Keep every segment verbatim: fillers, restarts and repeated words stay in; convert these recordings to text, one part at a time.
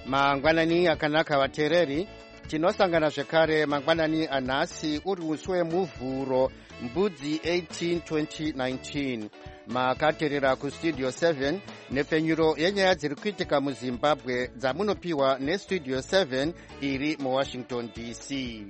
mangwanani akanaka vateereri, tinosangana zvekare mangwanani anhasi uri musi wemuvhuro mbudzi eighteen twenty nineteen. Makateerera kustudio seven nepfenyuro yenyaya dziri kuitika muzimbabwe dzamunopiwa nestudio seven iri muwashington D C.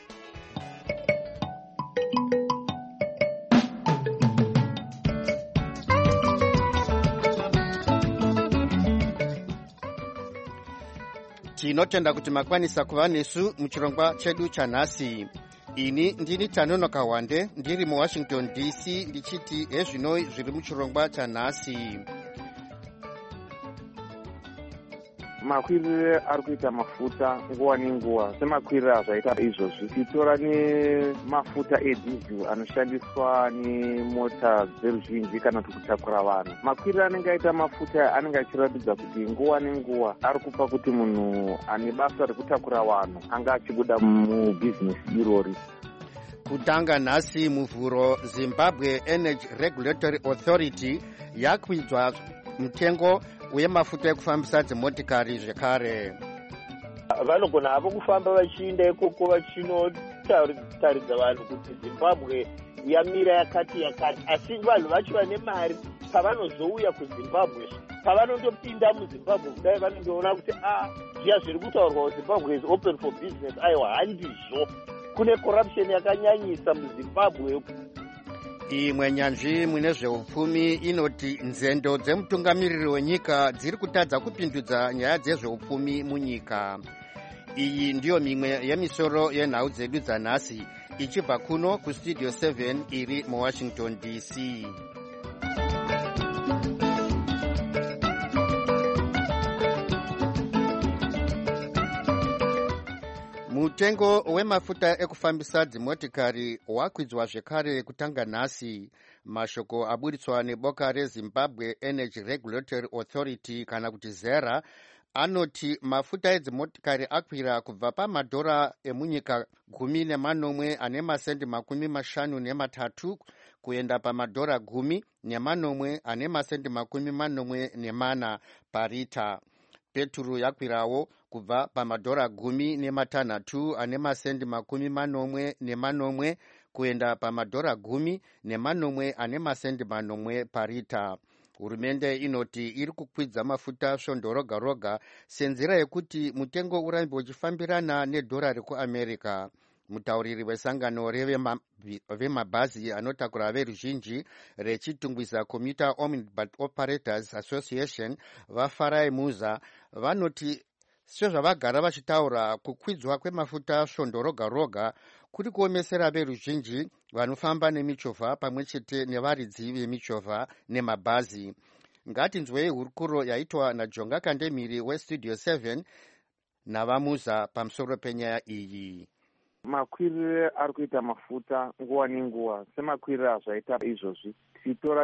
Tinotenda kuti makwanisa kuva nesu muchirongwa chedu chanhasi. Ini ndini Tanonoka Wande ndiri muwashington D C ndichiti hezvinoi zviri muchirongwa chanhasi. Makwirire ari kuita mafuta nguva nenguva semakwirire azvaita izvozvi. Titora nemafuta edhizil anoshandiswa nemota dzeruzhinji kana kuti kutakura vanhu. Makwirire anenge aita mafuta anenge achiratidza kuti nguva nenguva ari kupa kuti munhu ane basa rekutakura vanhu anga achibuda mubhizinesi irori. Kutanga nhasi muvhuro, Zimbabwe Energy Regulatory Authority yakwidzwa mutengo wemafuta ekufambisa dzimotikari zvekare. Vanogona havo kufamba vachienda ikoko vachinotaridza vanhu kuti Zimbabwe yamira yakati yakati, asi vanhu vacho vane mari pavanozouya kuZimbabwe, pavanondopinda muZimbabwe kudai vanondoona kuti ah zviya zviri kutaurwa Zimbabwe is open for business, aiwa handizvo, kune corruption yakanyanyisa muZimbabwe. Imwe nyanzvi mune zveupfumi inoti nzendo dzemutungamiriri wenyika dziri kutadza kupindudza nyaya dzezveupfumi munyika. Iyi ndiyo mimwe yemisoro yenhau dzedu dzanhasi, ichibva kuno kustudio seven iri muwashington D C. Mutengo wemafuta ekufambisa dzimotikari wakwidzwa zvekare kutanga nhasi. Mashoko aburitswa neboka reZimbabwe Energy Regulatory Authority kana kuti ZERA anoti mafuta edzimotikari akwira kubva pamadhora emunyika gumi nemanomwe ane masendi makumi mashanu nematatu kuenda pamadhora gumi nemanomwe ane masendi makumi manomwe nemana parita. Peturu yakwirawo kubva pamadhora gumi nematanhatu ane masendi makumi manomwe nemanomwe kuenda pamadhora gumi nemanomwe ane masendi manomwe parita. Hurumende inoti iri kukwidza mafuta svondo roga roga senzira yekuti mutengo urambe uchifambirana nedhora rekuAmerica. Mutauriri wesangano revemabhazi anotakura veruzhinji rechitungwiza Commuter Omnibus Operators Association vaFarai Muza vanoti sezvavagara vachitaura kukwidzwa kwemafuta svondo roga roga kuri kuomesera veruzhinji vanofamba nemichovha pamwe chete nevaridzi vemichovha nemabhazi. Ngatinzwei hurukuro yaitwa naJonga Kandemiri westudio seven navaMuza pamusoro penyaya iyi. Makwirire ari kuita mafuta nguva nenguva semakwirire azvaita izvozvi. Titora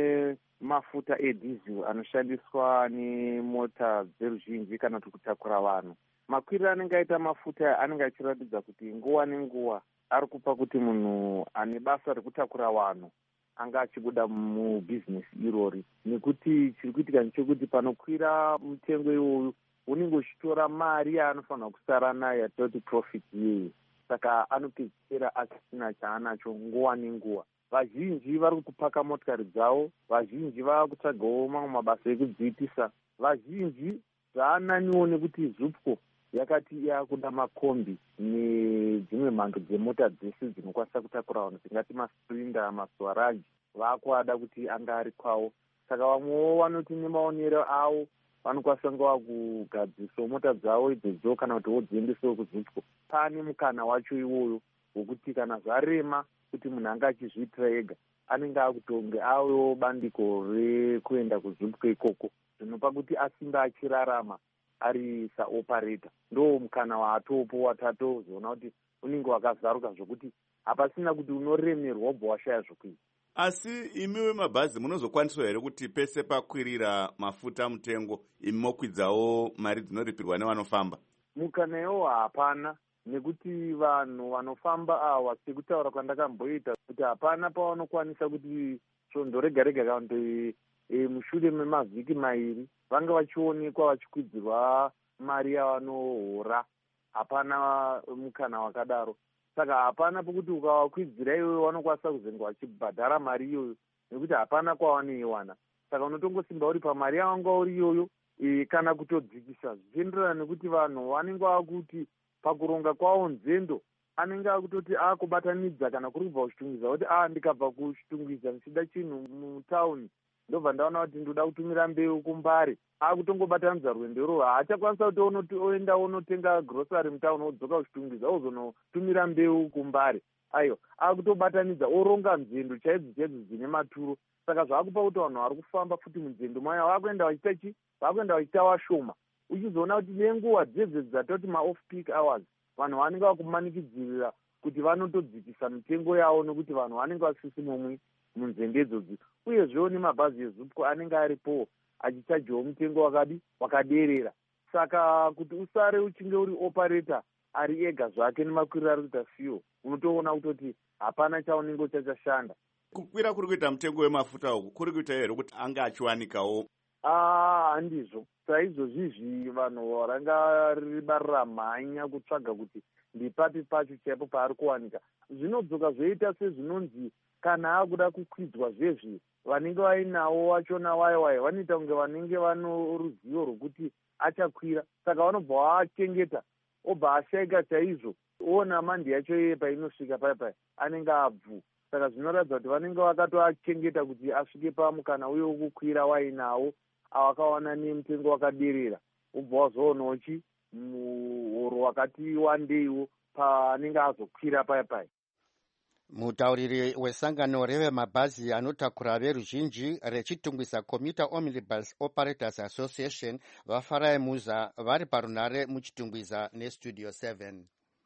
nemafuta edhizil anoshandiswa nemota dzeruzhinji kana kuti kutakura vanhu. Makwirire anenge aita mafuta anenge achiratidza kuti nguva nenguva ari kupa kuti munhu ane basa rekutakura vanhu anga achibuda mubhizinesi irori. Nekuti chiri kuitika ndechekuti panokwira mutengo iwoyu unenge uchitora mari yaanofanira kusara nayo yatoti profit yeye. Saka anopedzisira asina chaanacho nguva nenguva. Vazhinji vari kupaka motikari dzavo, vazhinji vava kutsvagawo mamwe mabasa ekudziitisa, vazhinji zvaananiwo nekuti Zupco yakati yakuda makombi nedzimwe mhando dzemota dzese dzinokwanisa kutakura vanhu dzingati maSprinter, maSwaraj, vakuada kuti anga ari kwawo. Saka vamwewo vanoti nemaonero avo vanokwanisa ngova kugadzisawo mota dzavo idzodzo kana kuti vodziendesawo kuZupco. Pane mukana wacho iwoyo wokuti kana zvarema kuti munhu anga achizviitira ega anenge akutonge awewo bandiko rekuenda kuZupco ikoko, zvinopa kuti asinga achirarama ari saoperator. Ndo mukana waatopo watatozoona kuti unenge wakazaruka zvokuti hapasina kuti unoremerwa wobva washaya zvokuita. Asi imiwe mabhazi munozokwaniswa here kuti pese pakwirira mafuta mutengo imi mokwidzawo mari dzinoripirwa nevanofamba? Mukana iwo hapana, nekuti vanhu vanofamba awa sekutaura kwandakamboita kuti hapana pavanokwanisa kuti svondo rega rega kandi e, mushure memavhiki mairi vanga vachionekwa vachikwidzirwa mari yavanohora, hapana mukana wakadaro. Saka hapana pokuti ukavakwidzira iyoyo vanokwanisa kuzenge vachibhadhara mari iyoyo, nekuti hapana kwavanoiwana. Saka unotongosimba uri pamari yavanga uri iyoyo kana kutodzikisa, zvichienderana nekuti vanhu vanenge vakuti pakuronga kwavo nzendo anenge akutoti akubatanidza kana kuri kubva kuchitungwiza kuti a ndikabva kuchitungwiza ndichida chinhu mutauni ndobva ndaona kuti ndoda kutumira mbeu kumbare, akutongobatanidza rwendo irworwo. Haachakwanisa kuti oenda onotenga grosari mutauni odzoka kuchitungwiza ozonotumira mbeu kumbare. Aiwa, akutobatanidza oronga nzendo chaidzo chaidzo dzine maturo. Saka zvakupa kuti vanhu vari kufamba futi munzendo maya vakuenda vachita chi vakuenda vachita vashoma, uchizoona kuti nenguva dzedze dzatoti ma-off peak hours vanhu vanenge vakumanikidzirira kuti vanotodzikisa mitengo yavo, nekuti vanhu vanenge vasisi momwe munzendo idzodzi. Uyezvewo nemabhazi ezupco anenge aripo achichajiwa mutengo wakadi wakaderera. Saka kuti usare uchinge uri operator ari ega zvake nemakwiriro ari kuita fuel, unotoona kutoti hapana chaunenge uchachashanda. Kukwira kuri kuita mutengo wemafuta uku kuri kuita here kuti anga achiwanikawo? Ah, handizvo. Saizvozvizvi vanhu varanga ribarira mhanya kutsvaga kuti ndipapi pacho chaipo paari kuwanika. Zvinodzoka zvoita sezvinonzi kana akuda kukwidzwa zvezvi vanenge vainawo vachona waiwai vanoita kunge vanenge vano ruzivo rwokuti achakwira. Saka vanobva vachengeta obva ashaika chaizvo, ona mandi yacho iye painosvika pai pai anenge abvu. Saka zvinoratidza kuti vanenge vakatoachengeta kuti asvike pamukana uye wokukwira wainawo awakawana nemutengo wakaderera, ubva wazoonawo chi muhoro wakati wandeiwo paanenge azokwira pai pai. Mutauriri wesangano revemabhazi anotakura veruzhinji rechitungwisa Commuter Omnibus Operators Association vafarai muza vari parunare muchitungwiza nestudio seven.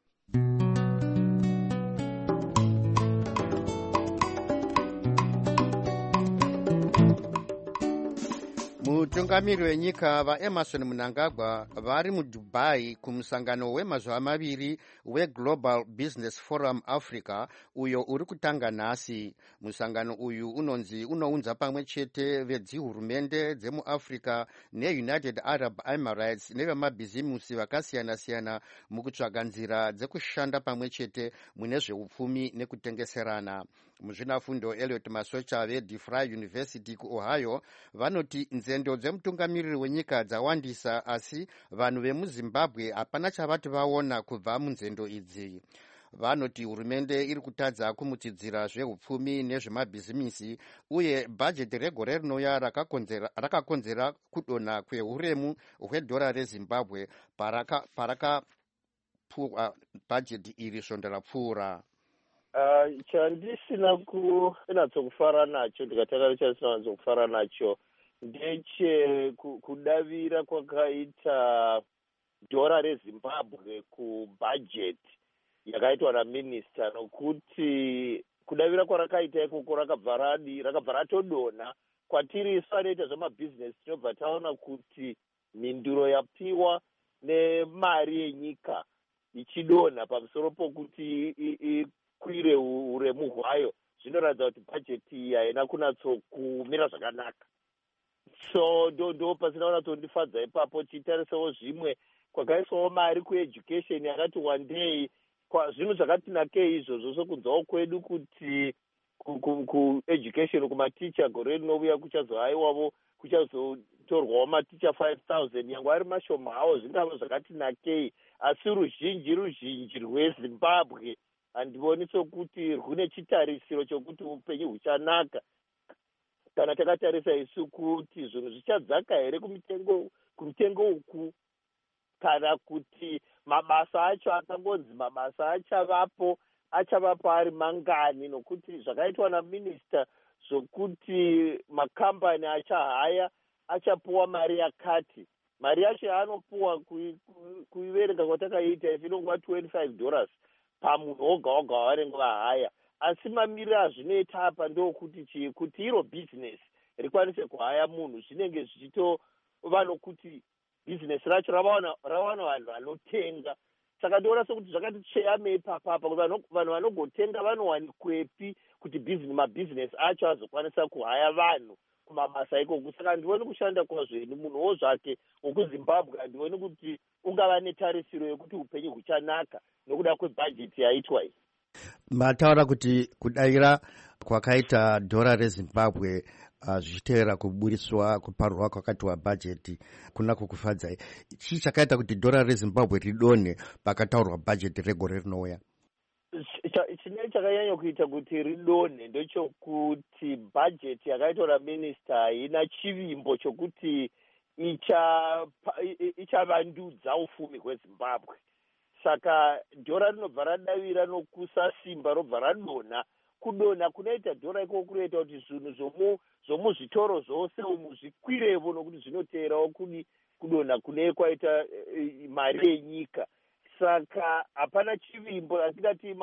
Mutungamiri wenyika vaEmerson Mnangagwa vari muDubai kumusangano wemazuva maviri weGlobal Business Forum Africa uyo uri kutanga nhasi. Musangano uyu unonzi unounza pamwe chete vedzihurumende dzemuAfrica neUnited Arab Emirates nevemabhizimusi vakasiyana-siyana mukutsvaga nzira dzekushanda pamwe chete mune zveupfumi nekutengeserana. Muzvinafundo Elliot Masocha veDeFry University kuOhio vanoti nzendo dzemutungamiriri wenyika dzawandisa, asi vanhu vemuZimbabwe hapana chavati vaona kubva munzendo idzi. Vanoti hurumende iri kutadza kumutsidzira zveupfumi nezvemabhizimisi, uye bhajeti regore rinouya rakakonzera, rakakonzera kudonha kwehuremu hwedhora reZimbabwe paraka, paraka pua, bhajeti iri svondo rapfuura. Uh, chandisina kunatsokufara nacho ndikatanga chandisina kunatsokufara nacho ndeche kudavira kwakaita dhora reZimbabwe kubhajeti yakaitwa naminista, nokuti kudavira kwarakaita ikoko rakabva radi rakabva ratodonha kwatiri isu anoita zvemabhizinesi. Tinobva taona kuti mhinduro yapiwa nemari yenyika ichidonha pamusoro pokuti ikwire uremu hwayo, zvinoratidza kuti bhajeti iyi haina kunatsokumira zvakanaka. So ndo ndo pasina kunatsondifadza ipapo. Chitarisawo zvimwe kwakaiswawo mari kueducation yakati wandei, zvinhu zvakati nakei izvozvo sokunzawo kwedu kuti kueducation kumaticha gore rinouya kuchazohaiwavo kuchazotorwawo maticha five thousand yangu ari mashoma hawo, zvingava zvakati nakei. Asi ruzhinji ruzhinji rweZimbabwe handivoni sokuti rwune chitarisiro chokuti upenyu huchanaka kana takatarisa isu kuti zvinhu zvichadzaka here kumitengo kumitengo uku, kana kuti mabasa acho akangonzi mabasa achavapo achavapo ari mangani, nokuti zvakaitwa naminista zvokuti makambani achahaya achapuwa mari yakati. Mari yacho yaanopuwa kuiverenga kwatakaita inongova twenty-five dollars pamunhu oga oga wavanenge vahaya. Asi mamiriro azvinoita apa ndokuti chii, kuti iro bhizinesi rikwanise kuhaya munhu zvinenge zvichitova nokuti bhizinesi racho ravawana vanhu vanotenga. Saka ndoona sekuti zvakati cheyamei papapa kuti vanhu vanogotenga vanowanikwepi kuti mabhizinesi acho azokwanisa kuhaya vanhu kumabasa ikoko. Saka handivoni kushanda kwazveni munhuwo zvake wokuzimbabwe handivoni kuti ungava netarisiro yekuti upenyu huchanaka nokuda kwebhajeti yaitwa iyi. Mataura kuti kudayira kwakaita dhora reZimbabwe uh, zvichiteera kuburiswa kuparurwa kwakatiwa bhajeti kuna kukufadzai. Chii chakaita kuti dhora reZimbabwe ridonhe pakataurwa bhajeti regore rinouya? Chinenge chakanyanya kuita kuti ridonhe ndechokuti bhajeti yakaitwa naminista haina chivimbo chokuti ichavandudza ufumi hweZimbabwe. Saka dhora rinobva radavira nokusa simba robva radonha. Kudonha kunoita dhora ikoko kunoita kuti zvinhu zvomuzvitoro zvose umu zvikwirevo nokuti zvinoteerawo kudi kudonha kune kwaita mari yenyika. Saka hapana chivimbo atingati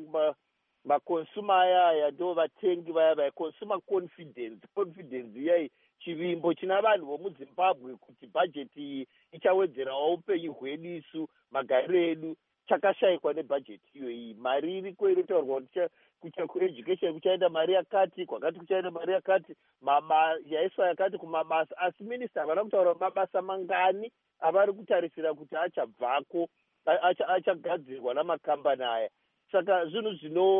makonsuma aya aya ndo vatengi vaya vaya consumer confidence confidence iyai chivimbo china vanhu vomuZimbabwe kuti bhajeti iyi ichawedzerawo upenyu hwedu isu magariro edu chakashayikwa nebhajeti iyoyi. Mari iriko inotaurwa kuti kueducation kuchaenda mari yakati, kwakati kuchaenda mari yakati, yaiswa yakati kumabasa, asi minista havana kutaura mabasa mangani avari kutarisira kuti achabvako achagadzirwa namakambani aya. Saka zvinhu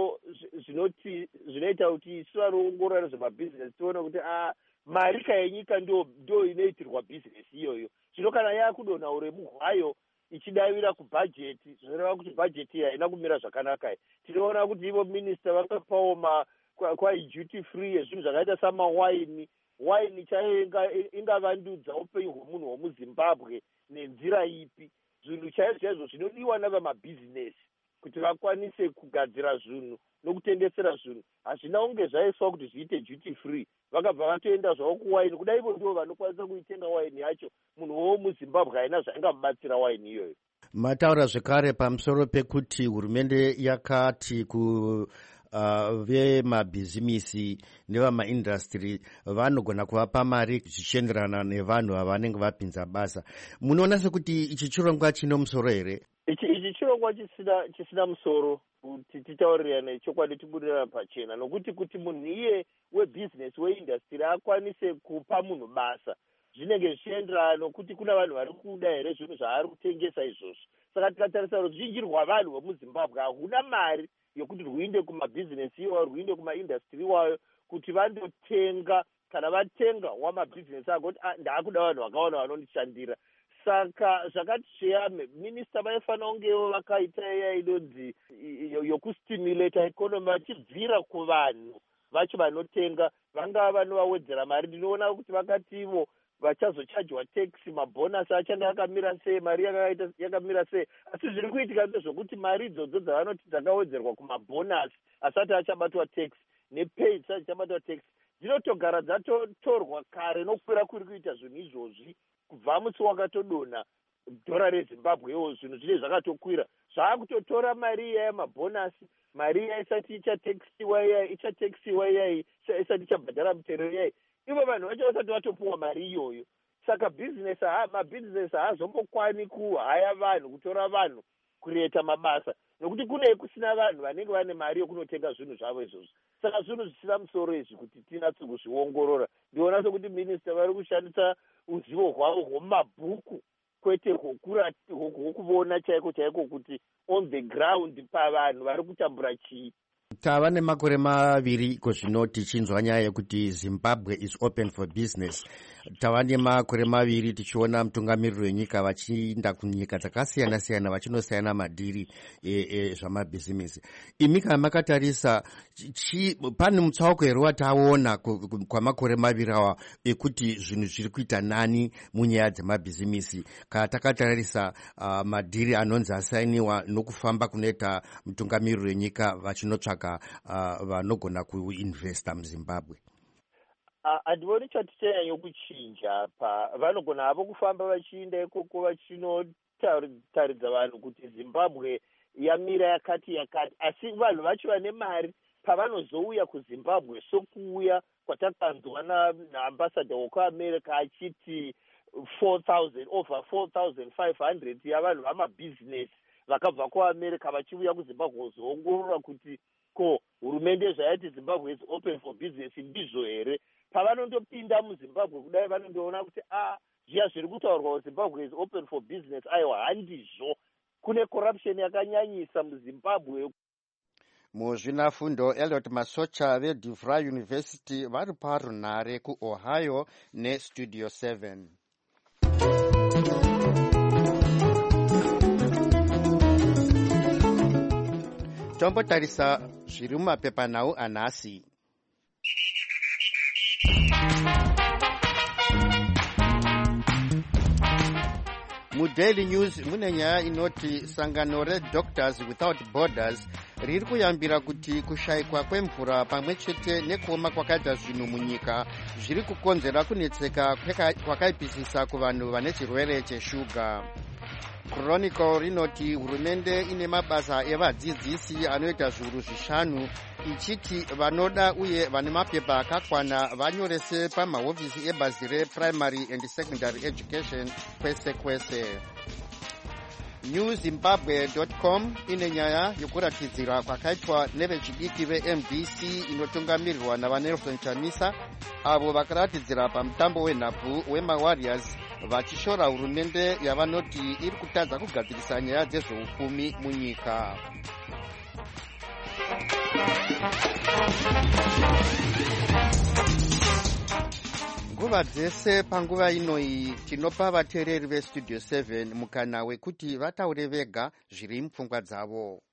zvinoti zvinoita kuti isu vanoongorora nezvemabhizinesi tione kuti marika yenyika ndo inoitirwa bhizinesi iyoyo. Zvino kana yaakudonha uremu hwayo ichidavira kubhajeti, zvinoreva kuti bhajeti iyi haina kumira zvakanaka. Tinoona kuti ivo minista vakapawo kwaduty free yezvinhu zvakaita samawaini. Waini chaiyo ingavandudza upenyu hwemunhu womuZimbabwe nenzira ipi? Zvinhu chaizvo chaizvo zvinodiwa navamabhizinesi kuti vakwanise kugadzira zvinhu nokutengesera zvinhu hazvina kunge zvaiswa kuti zviite duty free. Vakabva vatoenda zvavo kuwaini, kuda ivo ndivo vanokwanisa kuitenga waini yacho. Munhu womuZimbabwe haina zvaingamubatsira waini iyoyo. Mataura zvekare pamusoro pekuti hurumende yakati ku Uh, vemabhizimisi nevamaindastry vanogona kuvapa mari zvichienderana nevanhu vavanenge vapinza basa. Munoona sekuti ichi chirongwa chino musoro here? Ichi chirongwa chisina chisina musoro kuti titaurirane chokwadi tibudirana pachena, nokuti kuti munhu iye webhizinesi weindastry akwanise kupa munhu basa zvinenge zvichienderana nokuti kuna vanhu vari kuda here zvinhu zvaari kutengesa izvozvo. Saka tikatarisa ruzhinji rwavanhu vomuZimbabwe hakuna mari yokuti rwuinde kumabhizinesi iwayo, rwuinde kumaindastry iwayo kuti vandotenga. Kana vatenga wamabhizinesi akoti ndaakuda vanhu vakawanda vanondishandira. Saka zvakati zveyame minista vaifanira kungewo vakaita iya inonzi yokustimulata economy vachibvira kuvanhu vacho vanotenga, vangava vanovawedzera mari. Ndinoona kuti vakativo vachazochajwa taxi, mabhonasi achanga akamira sei, mari yakaita yakamira sei. Asi zviri kuitika ndezvokuti mari idzodzo dzavanoti dzakawedzerwa kumabhonasi asati achabatwa taxi nepay dzisati chabatwa taxi dzinotogara dzatotorwa kare nokukwira kuri kuita zvinhu izvozvi kubva musi wakatodonha dhora reZimbabwewo. Zvinhu zvine zvakatokwira, zvaakutotora mari iya yamabhonasi, mari iya isati ichatexiwa iya ichatexiwa iya isati ichabhadhara mutero iyai. Ivo vanhu vacho vasati vatopuwa mari iyoyo. Saka business mabhizinesi haazombokwani kuhaya vanhu, kutora vanhu kureta mabasa, nokuti kune kusina vanhu vanenge vane mari yokunotenga zvinhu zvavo izvozvo. Saka zvinhu zvisina musoro izvi kuti tinatse kuzviongorora. Ndiona sokuti minista vari kushandisa uzivo hwavo hwomabhuku kwete hwokuona chaiko chaiko kuti on the ground pavanhu vari kutambura chii. Tava nemakore maviri kozvino tichinzwa nyaya yekuti Zimbabwe is open for business. Tava nemakore maviri tichiona mutungamiriri wenyika vachiinda kunyika dzakasiyana siyana vachinosiyana madhiri zvamabhizimisi. Imi kana makatarisa pane mutsauko here wataona kwamakore maviri awa ekuti zvinhu zviri kuita nani munyaya dzemabhizimisi kana takatarisa uh, madhiri anonzi asainiwa nokufamba kunoita mutungamiriri wenyika vachinotsvaka Uh, vanogona kuinvesta muZimbabwe? Handivoni uh, chati chanyanya kuchinja pa vanogona havo kufamba vachiinda ikoko vachinotaridza vanhu kuti Zimbabwe yamira yakati yakati, asi vanhu vacho vane mari pavanozouya kuZimbabwe sokuuya kwatakanzwa naambassador wekuAmerica achiti four thousand over four thousand five hundred yavanhu vamabhizinesi vakabva kuAmerica vachiuya kuZimbabwe kuzoongorora kuti ko hurumende zvayati Zimbabwe is open for business ndizvo here. pavanondopinda muzimbabwe kudai vanondoona kuti a zviya zviri kutaurwa zimbabwe is open for business, aiwa handizvo, kune corruption yakanyanyisa muzimbabwe. Muzvinafundo Elliot Masocha veDevry University vari parunhare kuOhio neStudio seven. Tombotarisa zviri mumapepanhau anhasi. MuDaily News mune nyaya inoti sangano reDoctors Without Borders riri kuyambira kuti kushayikwa kwemvura pamwe chete nekuoma kwakaita zvinhu munyika zviri kukonzera kunetseka kwakaipisisa kuvanhu vane chirwere cheshuga. Chronicle rinoti hurumende ine mabasa evadzidzisi anoita zviuru zvishanu ichiti vanoda uye vane mapepa akakwana vanyorese pamahofisi ebazi reprimary and secondary education kwese kwese. new zimbabwe dot com ine nyaya yokuratidzira kwakaitwa nevechidiki veM D C inotungamirirwa navaNelson Chamisa avo vakaratidzira pamutambo wenhabvu wemaWarriors vachishora hurumende yavanoti iri kutadza kugadzirisa nyaya dzezveupfumi munyika. Nguva dzese panguva inoyi tinopa vateereri veStudio seven mukana wekuti vataure vega zviri mupfungwa dzavo.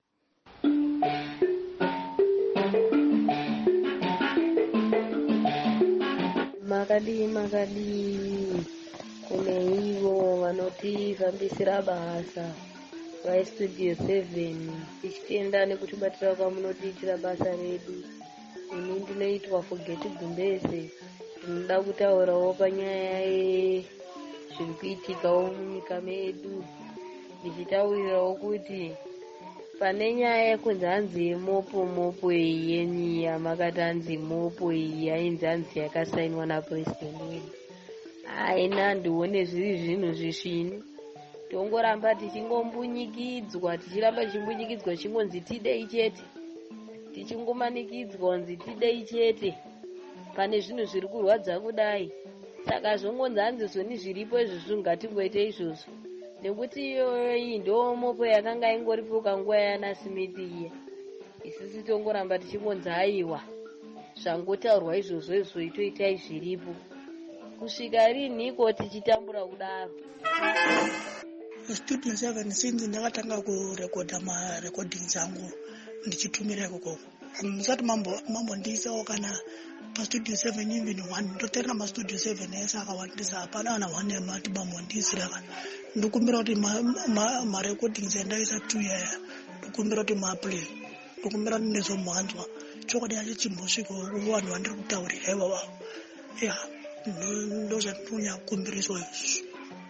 Makadi makadi kune ivo vanotifambisira basa vaStudio seven tichitenda nekutibatira kwamunotiitira basa redu. Ini ndinoitwa Fogeti Gumbeze. Tinoda kutaurawo panyaya zviri kuitikawo munyika medu, ndichitaurirawo kuti pane nyaya yekunzi hanzi mopo mopo iyi yenyuya makati hanzi mopo iyi ainzi hanzi yakasainwa napurezidendi wedu. Aina ndione zviri zvinhu zvishini, tongoramba tichingombunyikidzwa tichiramba tichimbunyikidzwa chingonzi tidei chete, tichingomanikidzwa kunzi tidei chete. Pane zvinhu zviri kurwadza kudai, saka zvongonzi hanzi zvoni zviripo izvozvo ngatingoite izvozvo, nekuti iyoyo iyi ndo mopo yakanga ingoripo kanguva yana Smith iya. Isisi tongoramba tichingonzi aiwa zvangotaurwa izvozvo izvo itoitai zviripo kusvika rinhiko tichitambura kudaro. Studio seven since ndakatanga kurekodha marecordings angu ndichitumira ikoko, musati mambo mambo ndisawo kana paStudio seven even one ndoterera maStudio seven ese akawandisa hapana ana one amati mambo ndisira kana ndokumbira kuti marecordings endaisa two yaya ndokumbira kuti maplay ndokumbira nezomwanzwa chokwadi achichimbosvika vanhu vandiri kutaurira ivava ya ndozvatonya kukumbiriswa izvo.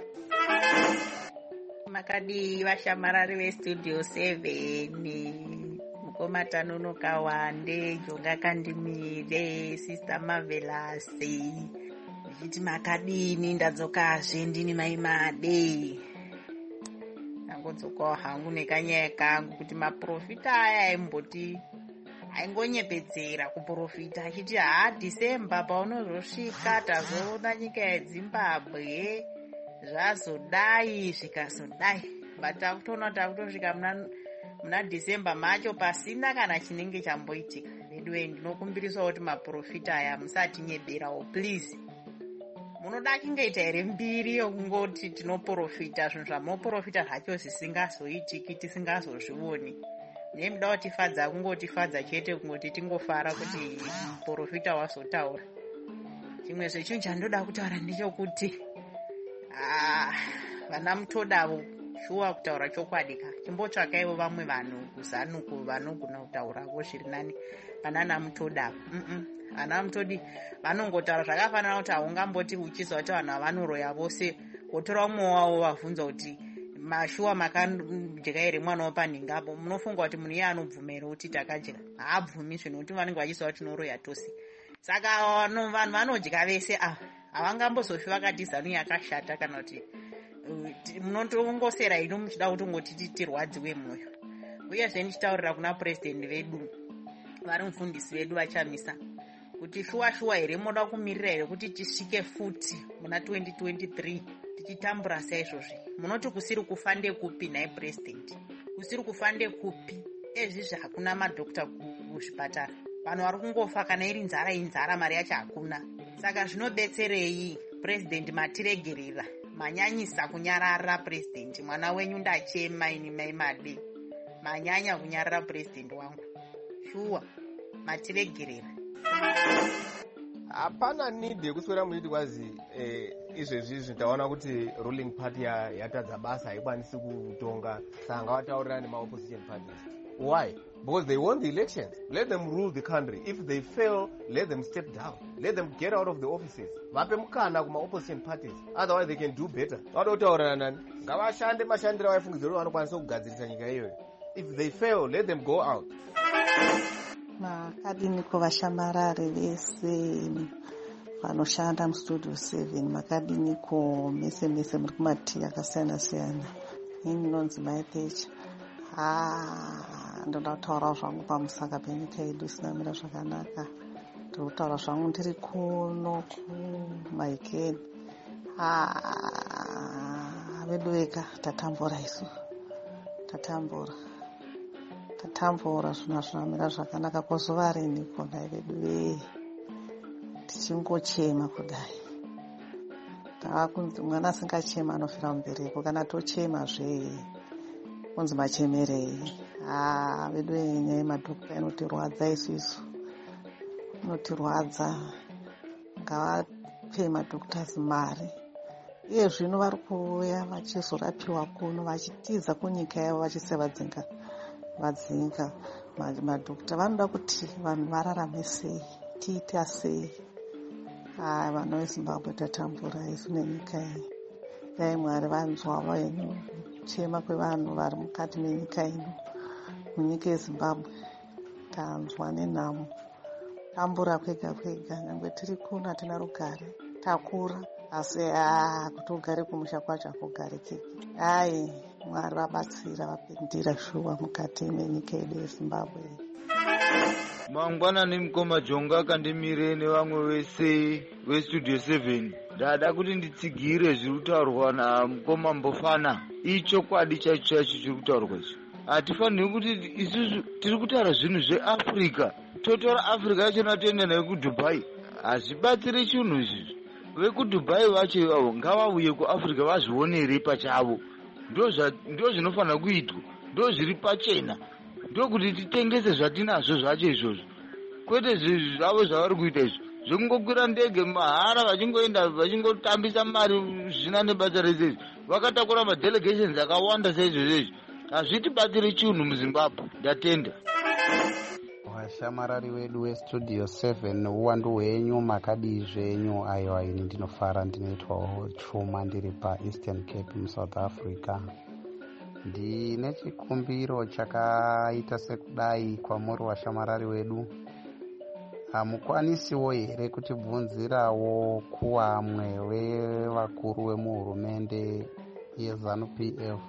Makadi vashamarari veStudio seven mukomatanonoka wande jonga kandimire Sister Marvelous zvichiti makadini ndadzokazve ndini maimade nangodzokawo hangu nekanyaya kangu kuti maprofita aya aimboti aingonyepedzera kuprofita achiti haa Dhisemba paunozosvika tazoona nyika yeZimbabwe zvazodai zvikazodai, but takutoona takutosvika muna muna Dhisemba macho pasina kana chinenge chamboitika. Anyway, ndinokumbirisa kuti maprofita aya musatinyeberawo please. Munoda chingaita here mbiri yokungoti tinoprofita zvinhu zvamoprofita zvacho zvisingazoitiki tisingazozvioni. Nemuda kutifadza kungotifadza chete kungoti tingofara kuti muprofita wazotaura. Chimwe zvechinhu chandoda kutaura ndechokuti ah vana mutodavo shuwa kutaura chokwadi ka chimbotsvakaiwo vamwe vanhu kuzanuku vanogona kutauravo zviri nani vanana mutodavo. mm vana mutodi vanongotaura zvakafanana kuti haungamboti uchizwa kuti vanhu vavanoroya vose wotora umwe wavo wavhunza kuti mashuwa makadya here mwana wapanhingapo, munofunga kuti munhu iye anobvumira kuti takadya? Haabvumi zvinhu kuti vanenge vachiziva kuti tinoroya tose. Saka vanhu vanodya vese ava havangambozofi vakati zanu yakashata kana kuti munotongosera ino muchida kuti ngoti tirwadziwe mwoyo. Uyezve ndichitaurira kuna purezidendi vedu vari mufundisi vedu vaChamisa kuti shuwa shuwa here moda kumirira here kuti tisvike futi muna twenty twenty-three tichitambura saizvozvi. Munoti kusiri kufa ndekupi nai president? Kusiri kufa ndekupi? Ezvizvi hakuna madhokta kuzvipatara, vanhu vari kungofa, kana iri nzara inzara, mari yacho hakuna. Saka zvinobetserei president matiregerera, manyanyisa kunyarara president. Mwana wenyu ndachema ini mai made, manyanya kunyarara president wangu, shuwa matiregerera. Hapana need yekuswera muchiti kwazi eh, izvezvi zvitaona kuti ruling party yatadza basa haikwanisi kutonga, saka ngavataurira nemaopposition parties. Why? Because they won the elections. Let them rule the country. If they fail, let them step down. Let them get out of the offices. Vape mukana kuma opposition parties. Otherwise they can do better. Vanotaurira nani? Ngavashande mashandiro avaifungidzira kuti vanokwanisa kugadzirisa nyika iyoyo. If they fail, let them go out. Makadini kuvashamarari vese vanoshanda mustudio seven, makadini ko mese mese muri kumativi akasiyana siyana. Ini nonzi Mai Thatcher. Ah, ndoda kutaura zvangu pamusaka penyika yedu isinamira zvakanaka. Ndiri kutaura zvangu ndiri kuno kumaikeni. Ah, vedu veka tatambura isu, tatambura tatambura zvinhu hazvinamira zvakanaka. Kwazuva rini kudai vedu ve tichingochema kudai. Tavakunzi mwana asingachema anofira mubereko, kana tochema zve kunzi machemerei. Ah, vedu venyaya yemadhokta inotirwadza isusu, inotirwadza. Ngavape madhoktasi mari. Iye zvino vari kuuya vachizorapiwa kuno vachitiza kunyika yavo vachisevadzinga vadzinga madhokta. Vanoda kuti vanhu vararame sei, tiita sei? Ah, vanhu veZimbabwe tatambura isu nenyika iyi. Dai Mwari vanzwawo henyu kuchema kwevanhu vari mukati menyika ino, munyika yeZimbabwe. Tanzwa nenhamo, tambura kwega kwega. Nyangwe tiri kuno hatina rugare, takura, asi ah, kuti ugare kumusha kwacho hakugarekeki. Ai, Mwari vabatsira, vapindira shuwa mukati menyika yedu yeZimbabwe. Mangwana nemukoma Jonga akandimire nevamwe vese vestudio seven. Ndada kuti nditsigire zviri kutaurwa namukoma Mbofana. Ichokwadi chacho chacho chiri kutaurwa icho. Hatifaniri kuti isusu tiri kutaura zvinhu zveAfrica, totora Africa yachona toenda nayo kuDubai. Hazvibatsiri chinhu izvi. VekuDubai vacho ivavo ngavauye kuAfrica vazvionere pachavo. Ndo zvinofanira kuitwa, ndo zviri pachena. Ndokuti titengese zvatinazvo zvacho izvozvo. Kwete zvavo zvavari kuita izvo zvekungokwira ndege mahara vachingoenda vachingotambisa mari zvina nebasa rese. Vakatakura madelegations akawanda saizvozvo. Hazvitibatsiri chinhu muZimbabwe. Ndatenda. Washamarari wedu westudio seven, uwandu hwenyu, makadi zvenyu. Aiwa, ini ndinofara ndinoitwawo Chuma ndiri paEastern Cape muSouth Africa. Ndine chikumbiro chakaita sekudai kwamuri washamarari wedu. Hamukwanisiwo here kutibvunzirawo kuwamwe vevakuru vemuhurumende yeZanu P F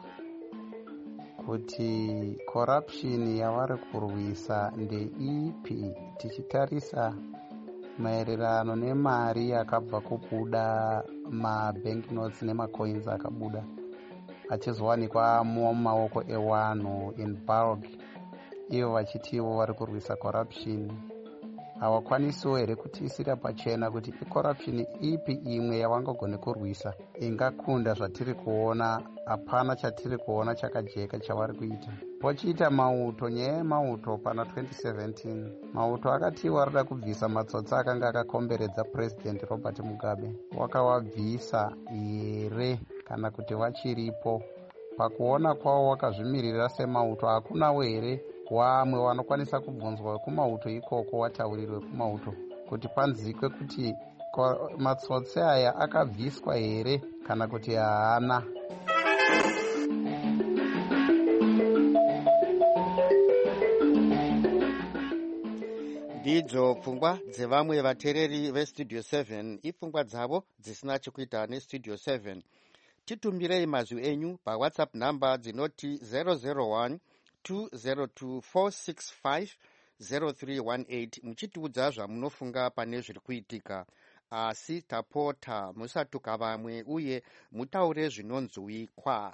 kuti corruption yavari kurwisa ndeipi, tichitarisa maererano nemari yakabva kubuda, mabank notes nemacoins akabuda achizowanikwa mumaoko ewanhu in bulk, ivo vachitivo vari kurwisa corruption. Hawakwanisiwo here kutiisira pachena kuti icorruption ipi imwe yavangagone kurwisa ingakunda zvatiri kuona. Hapana chatiri kuona chakajeka chavari kuita. Pochiita mauto, nyaya yemauto pana twenty seventeen, mauto akati warida kubvisa matsotsi akanga akakomberedza President Robert Mugabe. Wakawabvisa here kana kuti vachiripo? Pakuona kwavo wakazvimirira semauto, hakunawo here wamwe vanokwanisa kubvunzwa kumauto ikoko, wataurirwe kumauto kuti panzikwe kuti matsotsi aya akabviswa here kana kuti haana? Ndidzo pfungwa dzevamwe vateereri vestudio seven, ipfungwa dzavo dzisina chekuita nestudio seven. Titumbirei mazwi enyu pawhatsapp namba dzinoti zero zero one two zero two four six five zero three one eight muchitiudza zvamunofunga pane zviri kuitika, asi tapota musatuka vamwe uye mutaure zvinonzwikwa.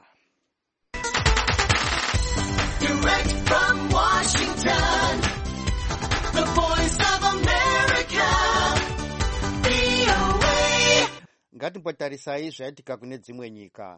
Direct from Washington, the voice of America, V O A. Ngatimbotarisai zvaitika kune dzimwe nyika.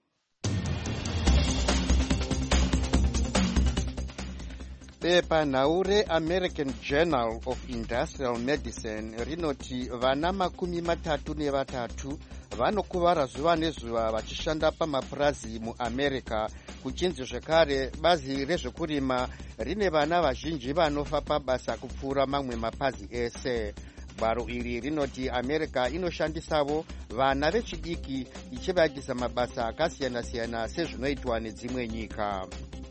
Bepa American Journal of Industrial Medicine rinoti vana makumi matatu nevatatu vanokuvara zuva nezuva vachishanda pamapurazi muAmerica. Kuchinzi zvekare bazi rezvekurima rine vana vazhinji vanofa pabasa kupfuura mamwe mapazi ese. Gwaro iri rinoti America inoshandisavo vana vechidiki ichivaitisa mabasa akasiyana siyana sezvinoitwa nedzimwe nyika.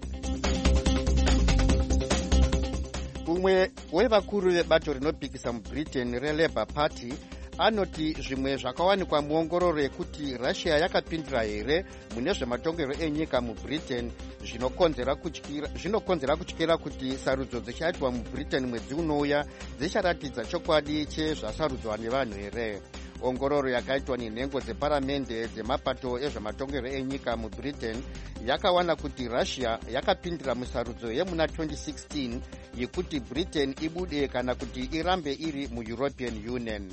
Umwe wevakuru vebato rinopikisa muBritain reLabour Party anoti zvimwe zvakawanikwa muongororo yekuti Russia yakapindira here mune zvematongerwo enyika muBritain zvinokonzera kutyira zvinokonzera kutyira kuti sarudzo dzichaitwa muBritain mwedzi unouya dzicharatidza chokwadi chezvasarudzwa nevanhu here. Ongororo yakaitwa nenhengo dzeparamende dzemapato ezvematongerwo enyika muBritain yakawana kuti Russia yakapindira musarudzo yemuna twenty sixteen yekuti Britain ibude kana kuti irambe iri muEuropean Union.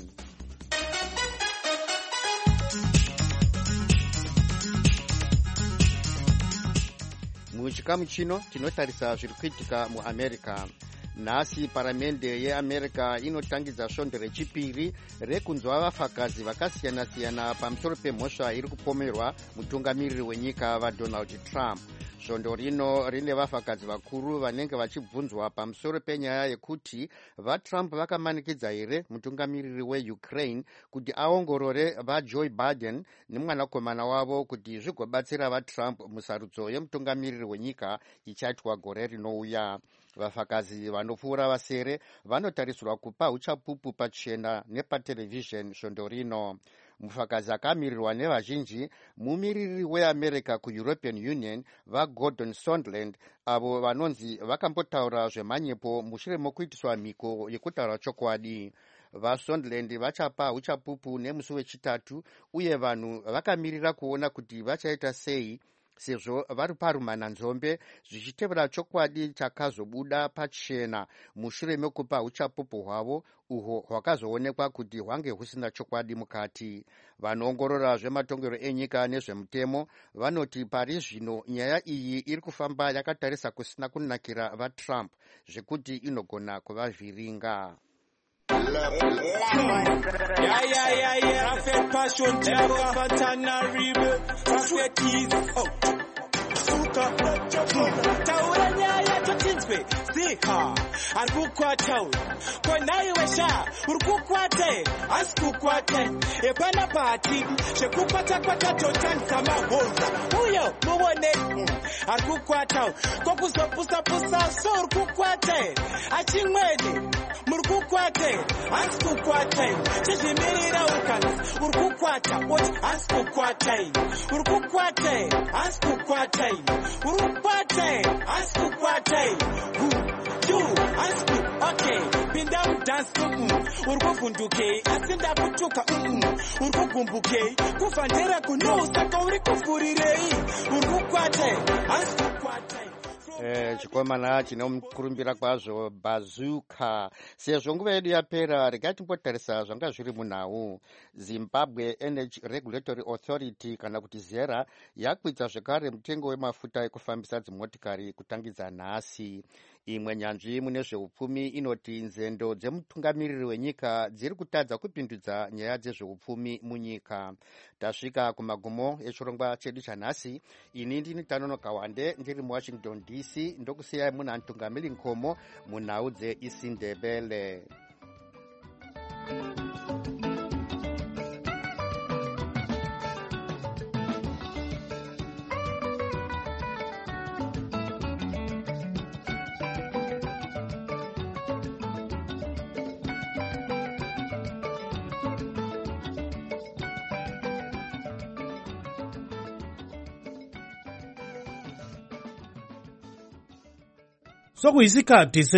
Muchikamu chino tinotarisa zviri kuitika muAmerica. Nhasi paramende yeAmerica inotangidza svondo rechipiri rekunzwa vafakazi vakasiyana siyana pamusoro pemhosva iri kupomerwa mutungamiriri wenyika vaDonald Trump. Svondo rino rine vafakadzi vakuru vanenge vachibvunzwa pamusoro penyaya yekuti vaTrump vakamanikidza here mutungamiriri weUkraine kuti aongorore vaJoe Biden nemwanakomana wavo kuti zvigobatsira vaTrump musarudzo yemutungamiriri wenyika ichaitwa gore rinouya. Vafakazi vanopfuura vasere vanotarisirwa kupa uchapupu pachena nepatelevhizheni svondo rino. Mufakazi akamirirwa nevazhinji mumiriri weAmerica kuEuropean Union vaGordon Sondland avo vanonzi vakambotaura zvemanyepo mushure mokuitiswa mhiko yekutaura chokwadi. VaSondland vachapa uchapupu nemusi wechitatu uye vanhu vakamirira kuona kuti vachaita sei sezvo vari parumana nzombe zvichitevera chokwadi chakazobuda pachena mushure mekupa uchapupu hwavo uhwo hwakazoonekwa kuti hwange husina chokwadi mukati. Vanoongorora zvematongerwo enyika nezvemutemo vanoti pari zvino nyaya iyi iri kufamba yakatarisa kusina kunakira vaTrump zvekuti inogona kuvavhiringa. Yeah, yeah, yeah, yeah. Prophet Passion, Terror, Fatana, Rebel, Prophet Keys, oh, Suka, Taura, Nyaya, Totinspe, Sika, and Kukwatau, Konai Wesha, Urkukwate, Askukwate, Epana Party, Shekupata Kwatato, Tansama, Hosa, Uyo, Muone, Arkukwatau, Kokusa Pusa Pusa, Sor Kukwate, Achimwede, Murkukwate, Askukwate, Cheshimirira Ukanas, Urkukwata, what Askukwate, Urkukwate, Askukwate, Urupate, Askukwate, who, you, Asku, okay, Pindam dance, Urkufunduke, Asinda Kutuka, Urkukumbuke, Kufandera Kuno, Sakauri Kufurire, Urkukwate, Askukwate. Eh, chikomana chinomukurumbira kwazvo Bazooka. Sezvo nguva yedu yapera, regai timbotarisa zvanga zviri munhau. Zimbabwe Energy Regulatory Authority kana kuti ZERA yakwidza zvekare mutengo wemafuta ekufambisa dzimotikari kutangidza nhasi. Imwe nyanzvi mune zveupfumi inoti nzendo dzemutungamiriri wenyika dziri kutadza kupindudza nyaya dzezveupfumi munyika. Tasvika kumagumo echirongwa chedu chanhasi. Ini ndini Tanonoka Wande ndiri muWashington D C ndokusiyai muna Ntungamiri Nkomo munhau dzeIsindebele. Sokuyisikhathi